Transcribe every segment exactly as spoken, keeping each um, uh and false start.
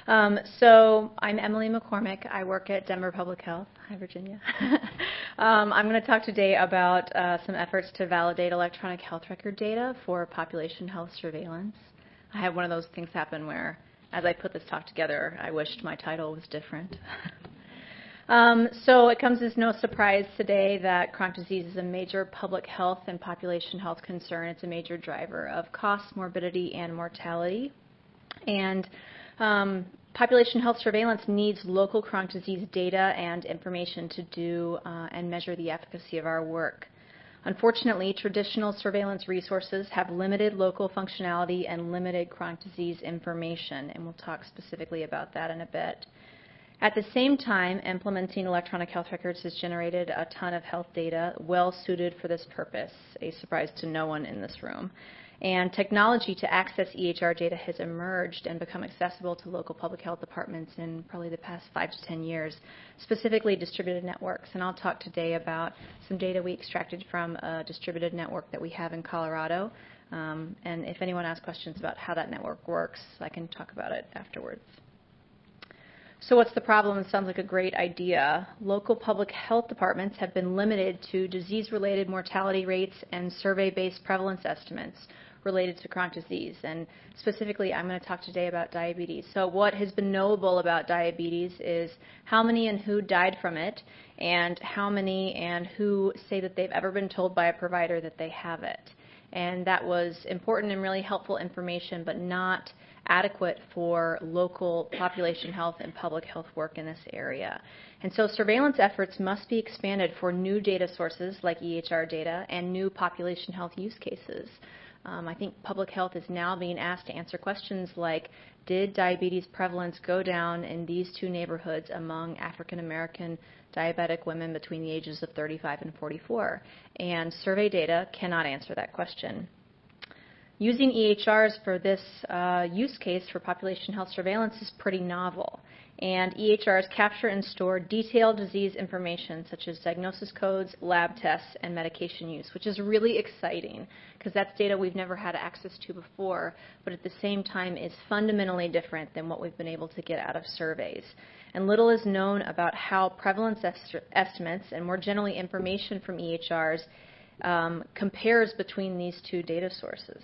Um, so I'm Emily McCormick. I work at Denver Public Health. Hi, Virginia. um, I'm going to talk today about uh, some efforts to validate electronic health record data for population health surveillance. I had one of those things happen where, as I put this talk together, I wished my title was different. Um, so it comes as no surprise today that chronic disease is a major public health and population health concern. It's a major driver of cost, morbidity, and mortality. And um, population health surveillance needs local chronic disease data and information to do uh, and measure the efficacy of our work. Unfortunately, traditional surveillance resources have limited local functionality and limited chronic disease information, and we'll talk specifically about that in a bit. At the same time, implementing electronic health records has generated a ton of health data well suited for this purpose, a surprise to no one in this room. And technology to access E H R data has emerged and become accessible to local public health departments in probably the past five to ten years, specifically distributed networks. And I'll talk today about some data we extracted from a distributed network that we have in Colorado. Um, and if anyone asks questions about how that network works, I can talk about it afterwards. So what's the problem? It sounds like a great idea. Local public health departments have been limited to disease-related mortality rates and survey-based prevalence estimates related to chronic disease. And specifically, I'm going to talk today about diabetes. So what has been knowable about diabetes is how many and who died from it, and how many and who say that they've ever been told by a provider that they have it. And that was important and really helpful information, but not adequate for local population health and public health work in this area. And so surveillance efforts must be expanded for new data sources like E H R data and new population health use cases. Um, I think public health is now being asked to answer questions like, did diabetes prevalence go down in these two neighborhoods among African American diabetic women between the ages of thirty-five and forty-four? And survey data cannot answer that question. Using E H Rs for this uh, use case for population health surveillance is pretty novel. And E H Rs capture and store detailed disease information such as diagnosis codes, lab tests, and medication use, which is really exciting because that's data we've never had access to before, but at the same time is fundamentally different than what we've been able to get out of surveys. And little is known about how prevalence est estimates and more generally information from E H Rs um, compares between these two data sources.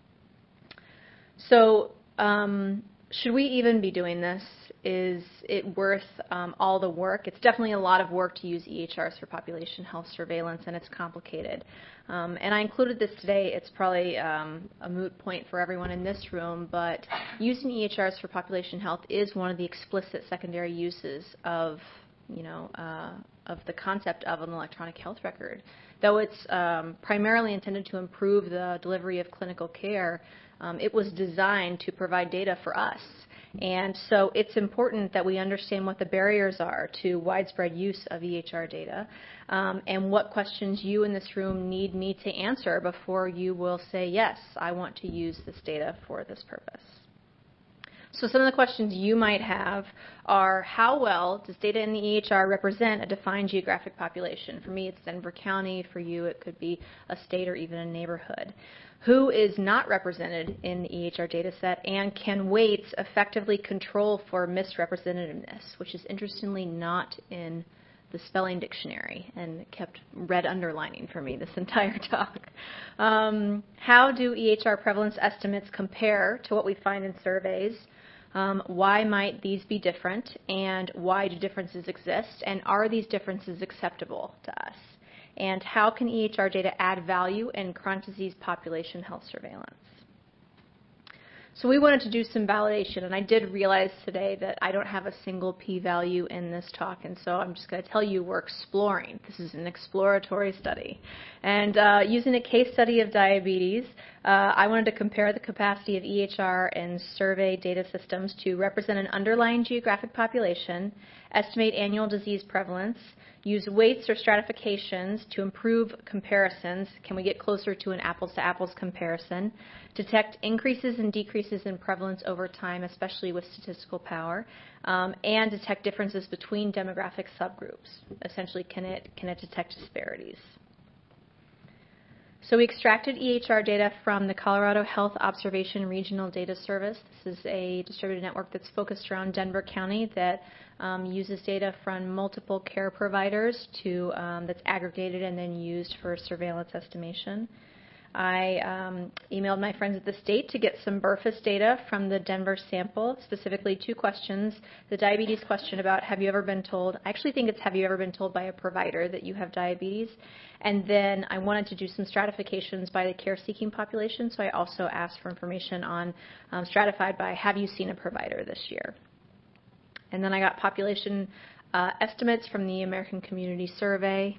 So um, should we even be doing this? Is it worth um, all the work? It's definitely a lot of work to use E H Rs for population health surveillance, and it's complicated. Um, and I included this today. It's probably um, a moot point for everyone in this room, but using E H Rs for population health is one of the explicit secondary uses of, you know, uh, of the concept of an electronic health record. Though it's um, primarily intended to improve the delivery of clinical care, um, it was designed to provide data for us. And so it's important that we understand what the barriers are to widespread use of E H R data um, and what questions you in this room need me to answer before you will say, yes, I want to use this data for this purpose. So some of the questions you might have are, how well does data in the E H R represent a defined geographic population? For me, it's Denver County. For you, it could be a state or even a neighborhood. Who is not represented in the E H R data set, and can weights effectively control for misrepresentativeness, which is interestingly not in the spelling dictionary and kept red underlining for me this entire talk. Um, how do E H R prevalence estimates compare to what we find in surveys? Um, why might these be different, and why do differences exist, and are these differences acceptable to us? And how can E H R data add value in chronic disease population health surveillance? So we wanted to do some validation, and I did realize today that I don't have a single p-value in this talk, and so I'm just going to tell you we're exploring. This is an exploratory study. And uh, using a case study of diabetes, uh, I wanted to compare the capacity of E H R and survey data systems to represent an underlying geographic population, estimate annual disease prevalence, use weights or stratifications to improve comparisons. Can we get closer to an apples-to-apples comparison? Detect increases and decreases in prevalence over time, especially with statistical power, um, and detect differences between demographic subgroups. Essentially, can it, can it detect disparities? So we extracted E H R data from the Colorado Health Observation Regional Data Service. This is a distributed network that's focused around Denver County that um, uses data from multiple care providers to um, that's aggregated and then used for surveillance estimation. I um, emailed my friends at the state to get some Burfus data from the Denver sample, specifically two questions. The diabetes question about have you ever been told, I actually think it's have you ever been told by a provider that you have diabetes. And then I wanted to do some stratifications by the care-seeking population, so I also asked for information on um, stratified by have you seen a provider this year. And then I got population uh, estimates from the American Community Survey.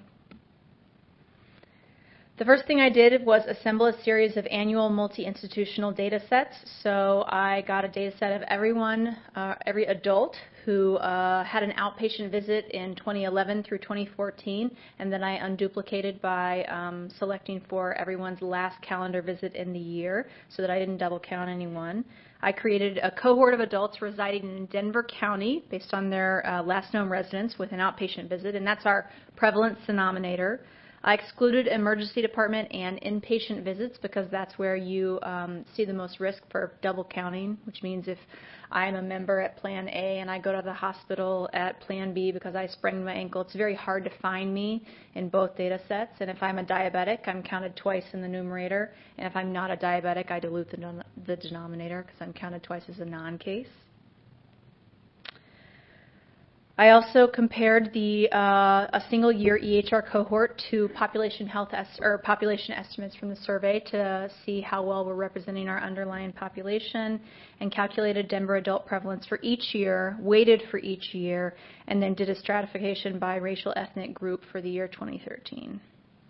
The first thing I did was assemble a series of annual multi-institutional data sets. So I got a data set of everyone, uh, every adult who uh, had an outpatient visit in twenty eleven through twenty fourteen, and then I unduplicated by um, selecting for everyone's last calendar visit in the year so that I didn't double count anyone. I created a cohort of adults residing in Denver County based on their uh, last known residence with an outpatient visit, and that's our prevalence denominator. I excluded emergency department and inpatient visits because that's where you um, see the most risk for double counting, which means if I'm a member at Plan A and I go to the hospital at Plan B because I sprained my ankle, it's very hard to find me in both data sets. And if I'm a diabetic, I'm counted twice in the numerator. And if I'm not a diabetic, I dilute the, the denominator because I'm counted twice as a non-case. I also compared the uh, a single year E H R cohort to population health est or population estimates from the survey to see how well we're representing our underlying population, and calculated Denver adult prevalence for each year, weighted for each year, and then did a stratification by racial ethnic group for the year twenty thirteen.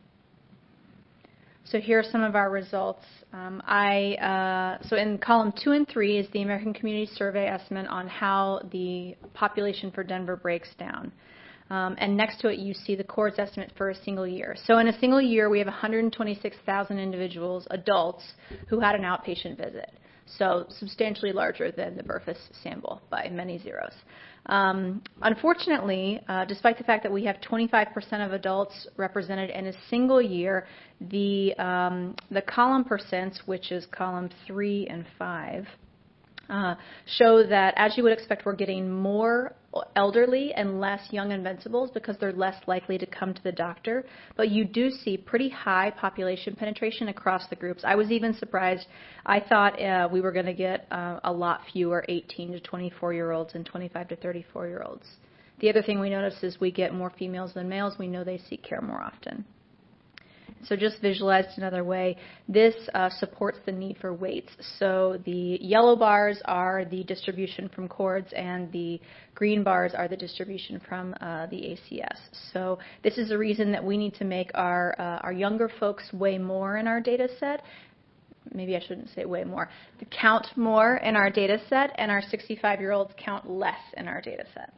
So here are some of our results. Um, I, uh, so in column two and three is the American Community Survey estimate on how the population for Denver breaks down. Um, and next to it, you see the Core's estimate for a single year. So in a single year, we have one hundred twenty-six thousand individuals, adults, who had an outpatient visit. So substantially larger than the Burfus sample by many zeros. Um, unfortunately, uh, despite the fact that we have twenty-five percent of adults represented in a single year, the, um, the column percents, which is column three and five, uh, show that, as you would expect, we're getting more elderly and less young invincibles because they're less likely to come to the doctor. But you do see pretty high population penetration across the groups. I was even surprised. I thought uh, we were going to get uh, a lot fewer eighteen to twenty-four year olds and twenty-five to thirty-four year olds. The other thing we notice is we get more females than males. We know they seek care more often. So just visualized another way, this uh, supports the need for weights. So the yellow bars are the distribution from C O R D S, and the green bars are the distribution from uh, the A C S. So this is a reason that we need to make our, uh, our younger folks weigh more in our data set. Maybe I shouldn't say way more. Count more in our data set, and our sixty-five year olds count less in our data set.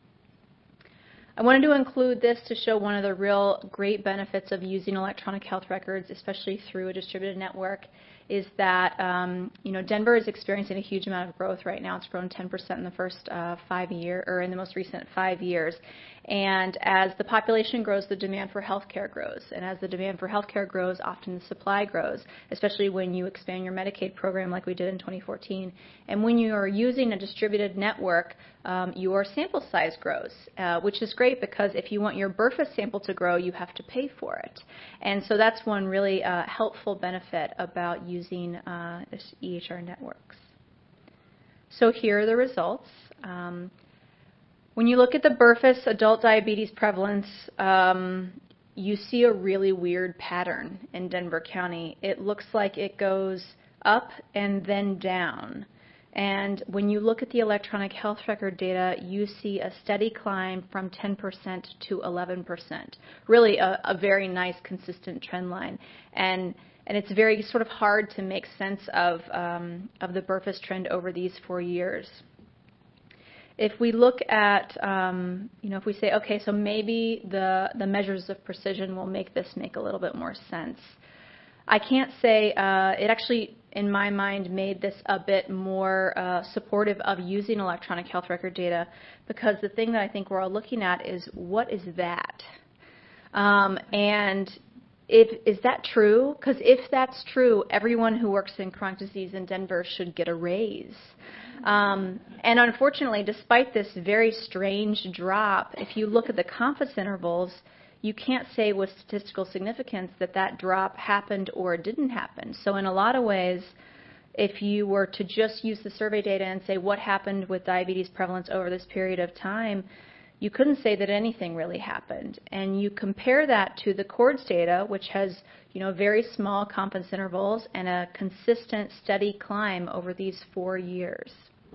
I wanted to include this to show one of the real great benefits of using electronic health records, especially through a distributed network, is that um, you know, Denver is experiencing a huge amount of growth right now. It's grown ten percent in the first uh, five year, or in the most recent five years. And as the population grows, the demand for healthcare grows. And as the demand for healthcare grows, often the supply grows, especially when you expand your Medicaid program like we did in twenty fourteen. And when you are using a distributed network, um, your sample size grows, uh, which is great because if you want your Burfus sample to grow, you have to pay for it. And so that's one really uh, helpful benefit about using uh, this E H R networks. So here are the results. Um, When you look at the Burfus adult diabetes prevalence, um, you see a really weird pattern in Denver County. It looks like it goes up and then down. And when you look at the electronic health record data, you see a steady climb from ten percent to eleven percent. Really a, a very nice, consistent trend line. And And it's very sort of hard to make sense of, um, of the Burfus trend over these four years. If we look at, um, you know, if we say, okay, so maybe the, the measures of precision will make this make a little bit more sense. I can't say, uh, it actually, in my mind, made this a bit more uh, supportive of using electronic health record data, because the thing that I think we're all looking at is, what is that? Um, and if, is that true? Because if that's true, everyone who works in chronic disease in Denver should get a raise. Um, and unfortunately, despite this very strange drop, if you look at the confidence intervals, you can't say with statistical significance that that drop happened or didn't happen. So in a lot of ways, if you were to just use the survey data and say what happened with diabetes prevalence over this period of time, you couldn't say that anything really happened. And you compare that to the C O R D S data, which has, you know, very small confidence intervals and a consistent, steady climb over these four years.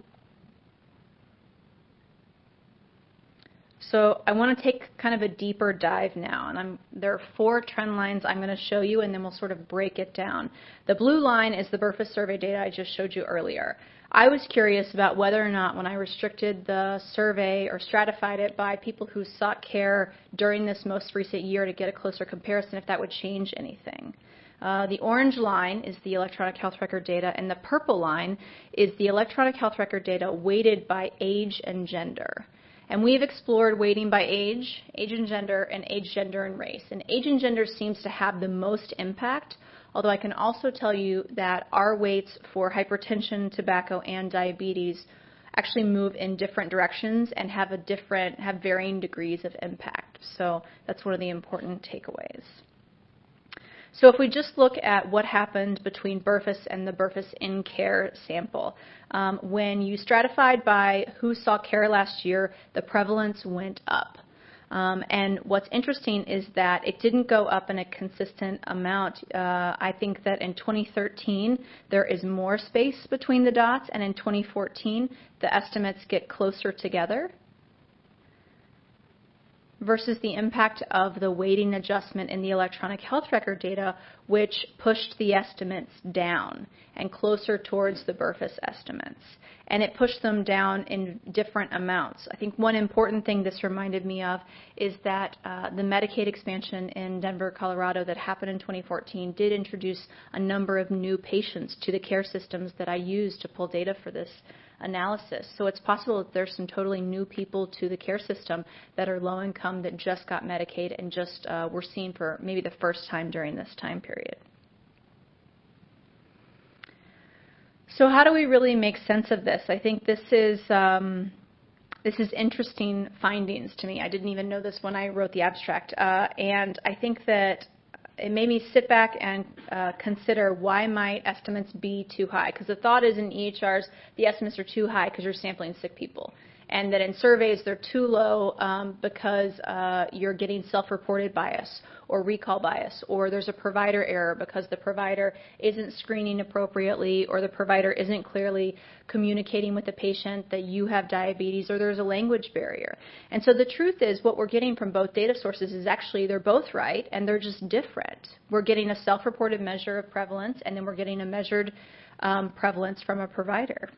So I want to take kind of a deeper dive now, and I'm, there are four trend lines I'm going to show you, and then we'll sort of break it down. The blue line is the B R F I S survey data I just showed you earlier. I was curious about whether or not when I restricted the survey or stratified it by people who sought care during this most recent year to get a closer comparison, if that would change anything. Uh, the orange line is the electronic health record data, and the purple line is the electronic health record data weighted by age and gender. And we've explored weighting by age, age and gender, and age, gender, and race. And age and gender seems to have the most impact, although I can also tell you that our weights for hypertension, tobacco, and diabetes actually move in different directions and have a different, have varying degrees of impact. So that's one of the important takeaways. So if we just look at what happened between B R F I S and the B R F I S in care sample, um, when you stratified by who saw care last year, the prevalence went up. Um, and what's interesting is that it didn't go up in a consistent amount. Uh, I think that in twenty thirteen, there is more space between the dots, and in twenty fourteen, the estimates get closer together, versus the impact of the weighting adjustment in the electronic health record data, which pushed the estimates down and closer towards the B R F I S estimates. And it pushed them down in different amounts. I think one important thing this reminded me of is that uh, the Medicaid expansion in Denver, Colorado that happened in twenty fourteen did introduce a number of new patients to the care systems that I used to pull data for this analysis. So it's possible that there's some totally new people to the care system that are low income that just got Medicaid and just uh, were seen for maybe the first time during this time period. So how do we really make sense of this? I think this is um, this is interesting findings to me. I didn't even know this when I wrote the abstract, uh, and I think that it made me sit back and uh, consider why might estimates be too high. Because the thought is in E H Rs, the estimates are too high because you're sampling sick people. And that in surveys, they're too low um, because uh, you're getting self-reported bias or recall bias, or there's a provider error because the provider isn't screening appropriately, or the provider isn't clearly communicating with the patient that you have diabetes, or there's a language barrier. And so the truth is what we're getting from both data sources is actually they're both right, and they're just different. We're getting a self-reported measure of prevalence, and then we're getting a measured um, prevalence from a provider.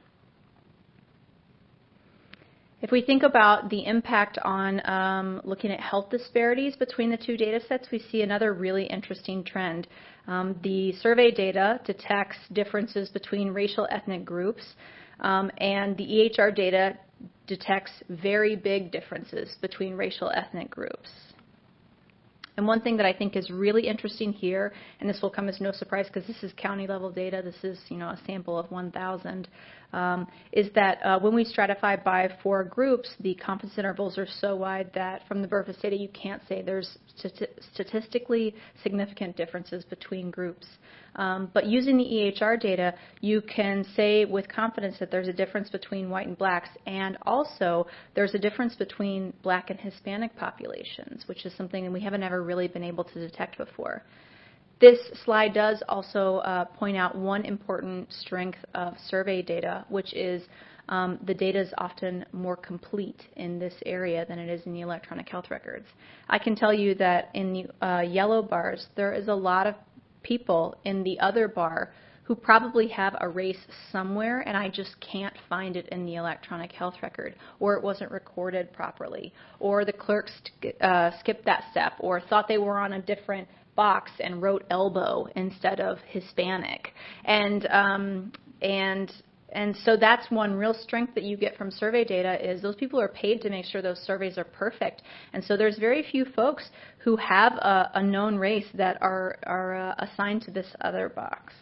If we think about the impact on um, looking at health disparities between the two data sets, we see another really interesting trend. Um, the survey data detects differences between racial ethnic groups, um, and the E H R data detects very big differences between racial ethnic groups. And one thing that I think is really interesting here, and this will come as no surprise because this is county level data, this is, you know, a sample of one thousand, um, is that uh, when we stratify by four groups, the confidence intervals are so wide that from the B R F I S data you can't say there's stati statistically significant differences between groups. Um, but using the E H R data, you can say with confidence that there's a difference between white and blacks, and also there's a difference between black and Hispanic populations, which is something that we haven't ever really been able to detect before. This slide does also uh, point out one important strength of survey data, which is um, the data is often more complete in this area than it is in the electronic health records. I can tell you that in the uh, yellow bars, there is a lot of people in the other bar who probably have a race somewhere, and I just can't find it in the electronic health record, or it wasn't recorded properly, or the clerk uh, skipped that step, or thought they were on a different box and wrote elbow instead of Hispanic. And um, and And so that's one real strength that you get from survey data is those people are paid to make sure those surveys are perfect. And so there's very few folks who have a, a known race that are, are uh, assigned to this other box.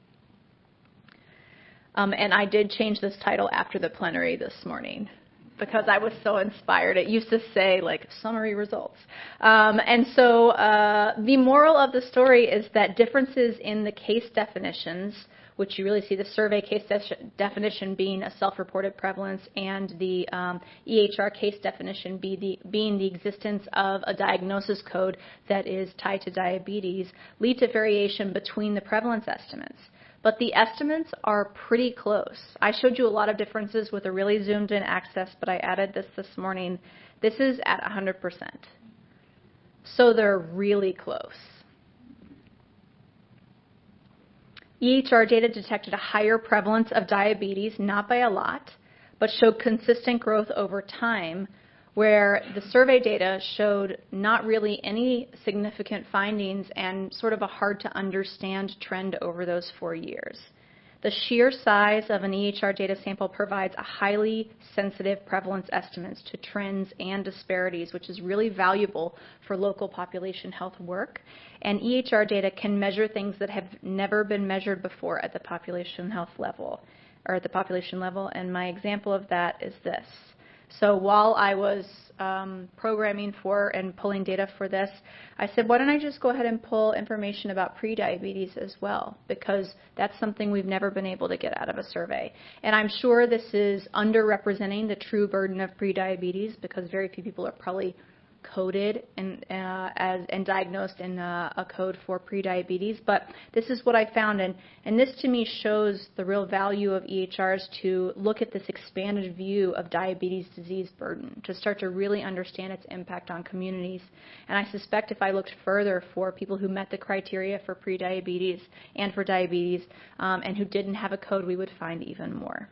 Um, and I did change this title after the plenary this morning because I was so inspired. It used to say, like, summary results. Um, and so uh, the moral of the story is that differences in the case definitions, which you really see the survey case de- definition being a self-reported prevalence and the um, E H R case definition be the, being the existence of a diagnosis code that is tied to diabetes, lead to variation between the prevalence estimates. But the estimates are pretty close. I showed you a lot of differences with a really zoomed-in axis, but I added this this morning. This is at one hundred percent. So they're really close. E H R data detected a higher prevalence of diabetes, not by a lot, but showed consistent growth over time, where the survey data showed not really any significant findings and sort of a hard to understand trend over those four years. The sheer size of an E H R data sample provides a highly sensitive prevalence estimates to trends and disparities, which is really valuable for local population health work. And E H R data can measure things that have never been measured before at the population health level, or at the population level. And my example of that is this. So while I was um, programming for and pulling data for this, I said, why don't I just go ahead and pull information about prediabetes as well, because that's something we've never been able to get out of a survey. And I'm sure this is underrepresenting the true burden of prediabetes because very few people are probably coded and, uh, as, and diagnosed in a, a code for prediabetes. But this is what I found, and, and this to me shows the real value of E H Rs to look at this expanded view of diabetes disease burden, to start to really understand its impact on communities. And I suspect if I looked further for people who met the criteria for prediabetes and for diabetes um, and who didn't have a code, we would find even more.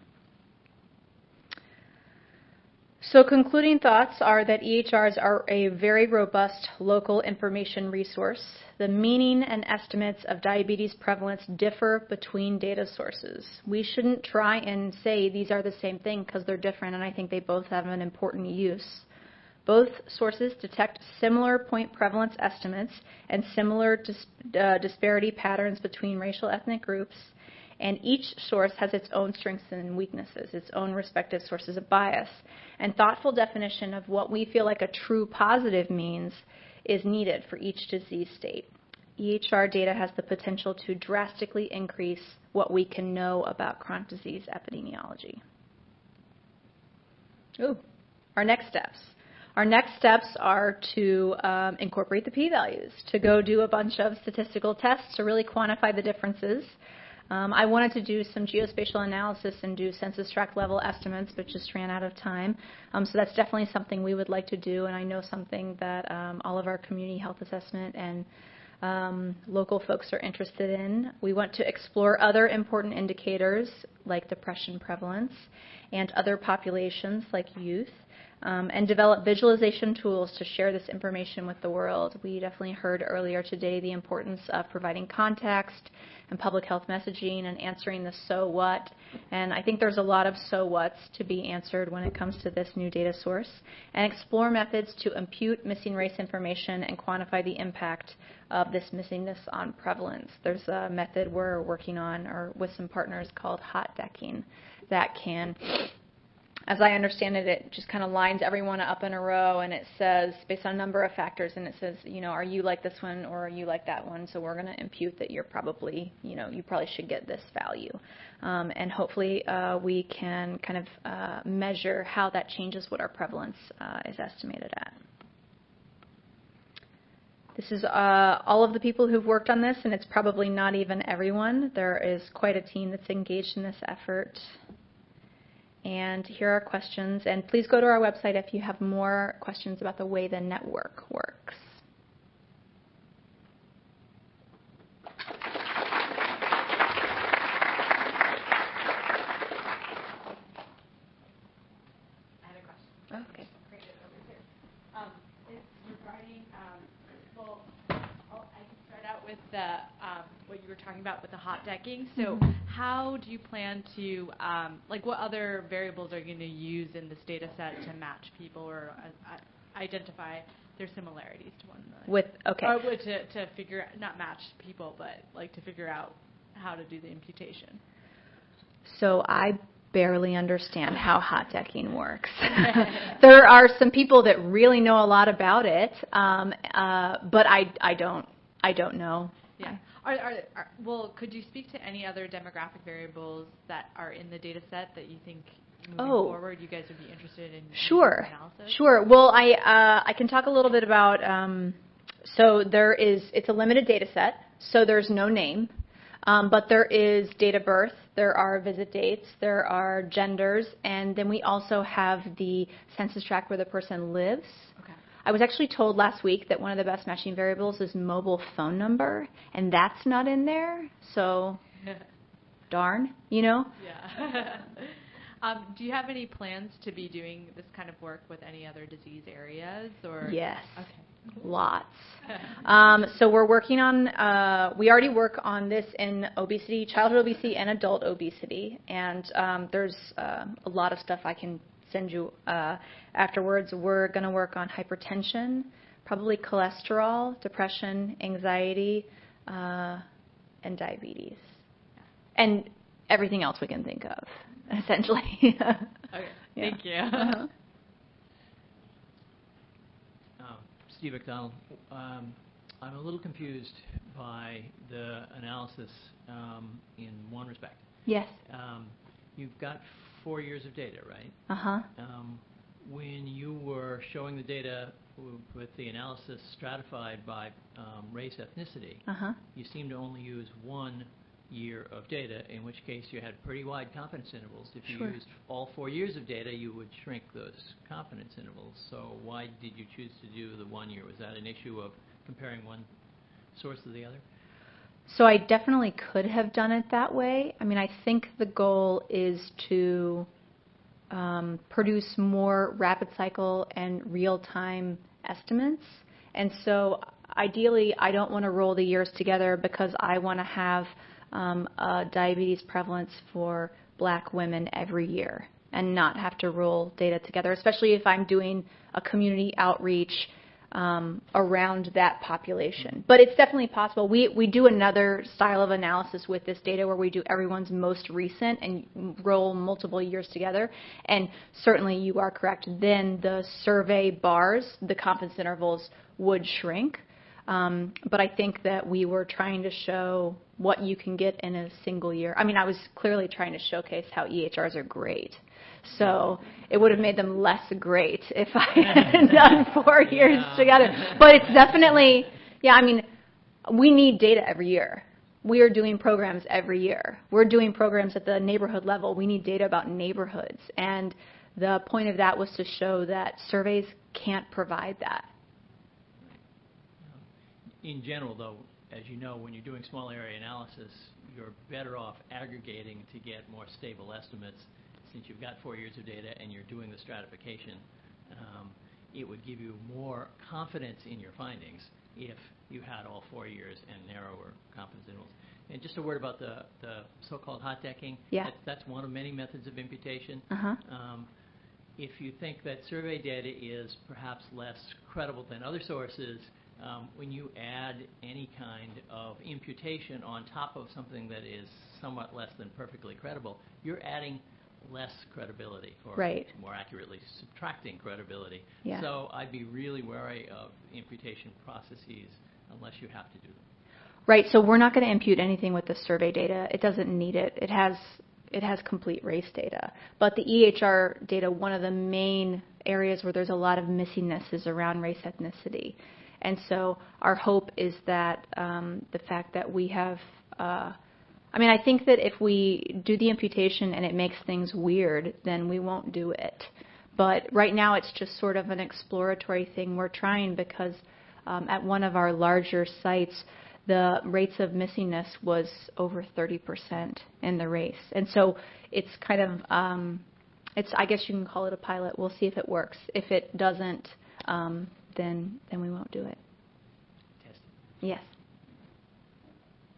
So concluding thoughts are that E H Rs are a very robust local information resource. The meaning and estimates of diabetes prevalence differ between data sources. We shouldn't try and say these are the same thing because they're different, and I think they both have an important use. Both sources detect similar point prevalence estimates and similar dis- uh, disparity patterns between racial ethnic groups. And each source has its own strengths and weaknesses, its own respective sources of bias. And thoughtful definition of what we feel like a true positive means is needed for each disease state. E H R data has the potential to drastically increase what we can know about chronic disease epidemiology. Ooh, our next steps. Our next steps are to um, incorporate the p-values, to go do a bunch of statistical tests to really quantify the differences. Um, I wanted to do some geospatial analysis and do census tract level estimates, but just ran out of time. Um, so that's definitely something we would like to do, and I know something that um, all of our community health assessment and um, local folks are interested in. We want to explore other important indicators like depression prevalence and other populations like youth. Um, and develop visualization tools to share this information with the world. We definitely heard earlier today the importance of providing context and public health messaging and answering the so what. And I think there's a lot of so whats to be answered when it comes to this new data source. And explore methods to impute missing race information and quantify the impact of this missingness on prevalence. There's a method we're working on or with some partners called hot decking that can, as I understand it, it just kind of lines everyone up in a row, and it says, based on a number of factors, and it says, you know, are you like this one or are you like that one? So we're going to impute that you're probably, you know, you probably should get this value. Um, and hopefully uh, we can kind of uh, measure how that changes what our prevalence uh, is estimated at. This is uh, all of the people who've worked on this, and it's probably not even everyone. There is quite a team that's engaged in this effort. And here are questions. And please go to our website if you have more questions about the way the network works. I had a question. Oh, okay. Um, it's regarding, um, well, I'll, I can start out with the, um, what you you were talking about with the hot decking. So Mm-hmm. how do you plan to, um, like what other variables are you going to use in this data set to match people or uh, uh, identify their similarities to one another? With, okay. Or would to, to figure, not match people, but like to figure out how to do the imputation. So I barely understand how hot decking works. There are some people that really know a lot about it, um, uh, but I, I don't. I don't know. Yeah. Are, are, are, well, could you speak to any other demographic variables that are in the data set that you think moving Oh. forward you guys would be interested in Sure. analysis? Sure. Well, I uh, I can talk a little bit about. Um, so there is. It's a limited data set. So there's no name. Um, but there is date of birth, there are visit dates, there are genders, and then we also have the census tract where the person lives. Okay. I was actually told last week that one of the best matching variables is mobile phone number, and that's not in there, so darn, you know? Yeah. um, do you have any plans to be doing this kind of work with any other disease areas? Or Yes. Okay. Lots. Um, so we're working on, uh, we already work on this in obesity, childhood obesity and adult obesity. And um, there's uh, a lot of stuff I can send you uh, afterwards. We're going to work on hypertension, probably cholesterol, depression, anxiety, uh, and diabetes. And everything else we can think of, essentially. Okay. Yeah. Thank you. Uh-huh. Steve McDonald. Um, I'm a little confused by the analysis um, in one respect. Yes. Um, you've got four years of data, right? Uh-huh. Um, when you were showing the data w- with the analysis stratified by um, race ethnicity, Uh-huh. you seem to only use one year of data, in which case you had pretty wide confidence intervals. If you Sure. used all four years of data, you would shrink those confidence intervals. So why did you choose to do the one year? Was that an issue of comparing one source to the other? So I definitely could have done it that way. I mean, I think the goal is to um, produce more rapid cycle and real-time estimates. And so ideally, I don't want to roll the years together because I want to have um, a diabetes prevalence for black women every year and not have to roll data together, especially if I'm doing a community outreach um, around that population. But it's definitely possible. We, we do another style of analysis with this data where we do everyone's most recent and roll multiple years together. And certainly you are correct. Then the survey bars, the confidence intervals would shrink. Um, but I think that we were trying to show what you can get in a single year. I mean, I was clearly trying to showcase how E H Rs are great. So it would have made them less great if I had done four years Yeah. together. But it's definitely, yeah, I mean, we need data every year. We are doing programs every year. We're doing programs at the neighborhood level. We need data about neighborhoods. And the point of that was to show that surveys can't provide that. In general, though, as you know, when you're doing small area analysis, you're better off aggregating to get more stable estimates. Since you've got four years of data and you're doing the stratification, um, it would give you more confidence in your findings if you had all four years and narrower confidence intervals. And just a word about the, the so-called hot decking. Yeah. That, that's one of many methods of imputation. Uh-huh. Um, if you think that survey data is perhaps less credible than other sources, um, when you add any kind of imputation on top of something that is somewhat less than perfectly credible, you're adding less credibility, or Right. more accurately, subtracting credibility. Yeah. So I'd be really wary of imputation processes unless you have to do them. Right, so we're not going to impute anything with the survey data. It doesn't need it. It has it has complete race data. But the E H R data, one of the main areas where there's a lot of missingness is around race ethnicity. And so our hope is that um, the fact that we have, uh, I mean, I think that if we do the imputation and it makes things weird, then we won't do it. But right now it's just sort of an exploratory thing we're trying because um, at one of our larger sites, the rates of missingness was over thirty percent in the race. And so it's kind of, um, it's I guess you can call it a pilot. We'll see if it works. If it doesn't, um, then then we won't do it. Test it. Yes. Hi.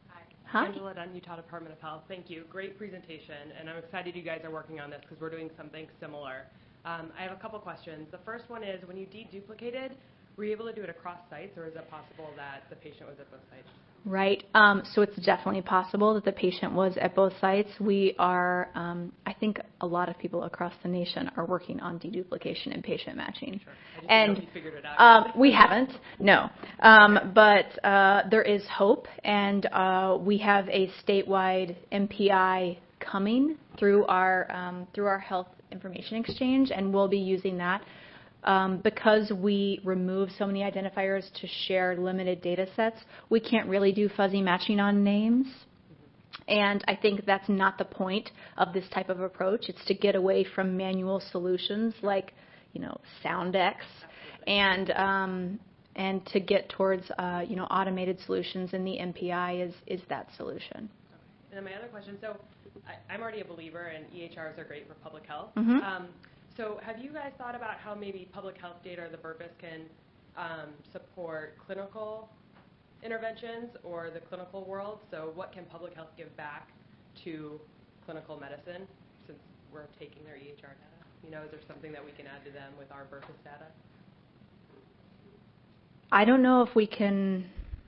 Hi. Angela Dunn, Utah Department of Health. Thank you. Great presentation, and I'm excited you guys are working on this because we're doing something similar. Um, I have a couple questions. The first one is, when you deduplicated, were you able to do it across sites, or is it possible that the patient was at both sites? Right. Um, so it's definitely possible that the patient was at both sites. We are, um, I think a lot of people across the nation are working on deduplication and patient matching. Sure. I just And didn't know if you figured it out. um, we haven't, no. Um, but uh, there is hope, and uh, we have a statewide M P I coming through our um, through our health information exchange, and we'll be using that. Um, because we remove so many identifiers to share limited data sets, we can't really do fuzzy matching on names. And I think that's not the point of this type of approach. It's to get away from manual solutions like, you know, SoundX, and um, and to get towards, uh, you know, automated solutions. And the M P I is is that solution. Okay. And then my other question. So I, I'm already a believer, and E H Rs are great for public health. Mm-hmm. Um, So have you guys thought about how maybe public health data or the Burbis can um, support clinical interventions or the clinical world? So what can public health give back to clinical medicine since we're taking their E H R data? You know, is there something that we can add to them with our Burbis data? I don't know if we can.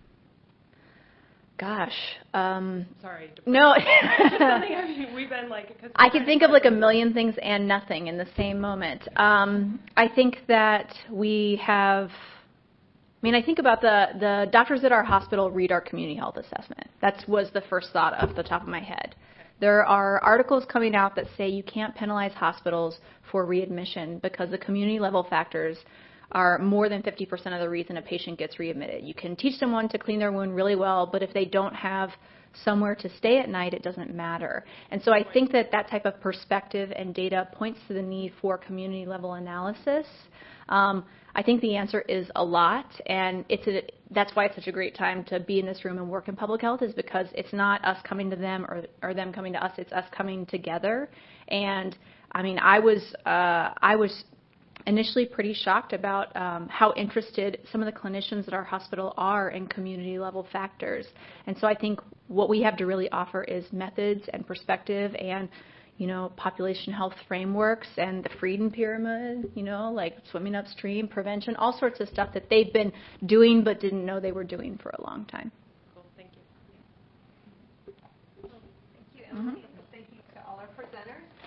Gosh. Um, Sorry. no. I mean, we've been like. Cause I can think of like a million things and nothing in the same moment. Um, I think that we have. I mean, I think about the the doctors at our hospital read our community health assessment. That was the first thought off the top of my head. There are articles coming out that say you can't penalize hospitals for readmission because the community level factors are more than fifty percent of the reason a patient gets readmitted. You can teach someone to clean their wound really well, but if they don't have somewhere to stay at night, it doesn't matter. And so I think that that type of perspective and data points to the need for community level analysis. Um, I think the answer is a lot, and it's a, that's why it's such a great time to be in this room and work in public health, is because it's not us coming to them or, or them coming to us, it's us coming together. And I mean, I was, uh, I was initially pretty shocked about um, how interested some of the clinicians at our hospital are in community level factors. And so I think what we have to really offer is methods and perspective and, you know, population health frameworks and the Frieden pyramid, you know, like swimming upstream, prevention, all sorts of stuff that they've been doing but didn't know they were doing for a long time. Cool. Thank you. Thank you, Emily. Mm-hmm. Thank you to all our presenters.